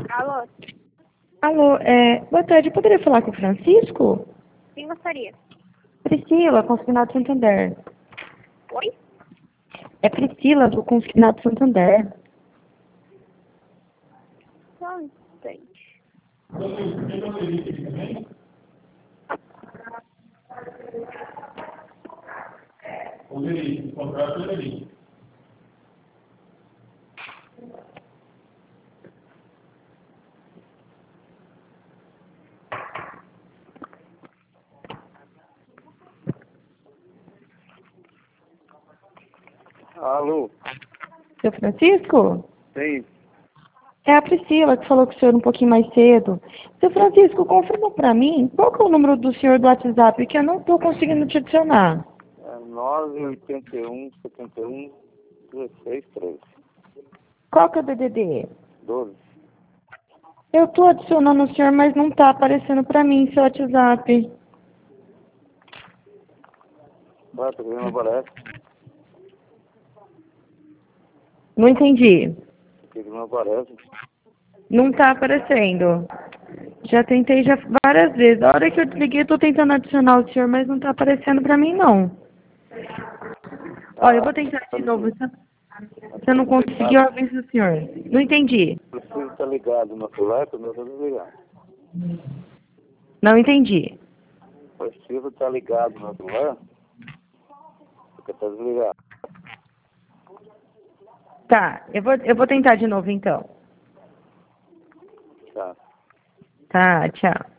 Alô? Alô, boa tarde, eu poderia falar com o Francisco? Quem gostaria? Priscila, Consignado Santander. Oi? É Priscila, do Consignado Santander. Só um instante. O contrato é ali. Alô? Seu Francisco? Sim. É a Priscila que falou com o senhor um pouquinho mais cedo. Seu Francisco, confirma pra mim qual que é o número do senhor do WhatsApp que eu não tô conseguindo te adicionar. É 981 71 16 13 Qual que é o DDD? 12. Eu tô adicionando o senhor, mas não tá aparecendo pra mim seu WhatsApp. Vai, porque não aparece. Não entendi. Porque não aparece. Não tá aparecendo. Já tentei já várias vezes. A hora que eu desliguei, eu tô tentando adicionar o senhor, mas não tá aparecendo pra mim, não. Olha, eu vou tentar de novo. Se eu não conseguir, eu aviso o senhor. Não entendi. Preciso estar ligado no celular, porque eu estou desligado. Não entendi. Preciso estar ligado no celular, porque está desligado. Tá, eu vou tentar de novo então. Tá. Tá, tchau.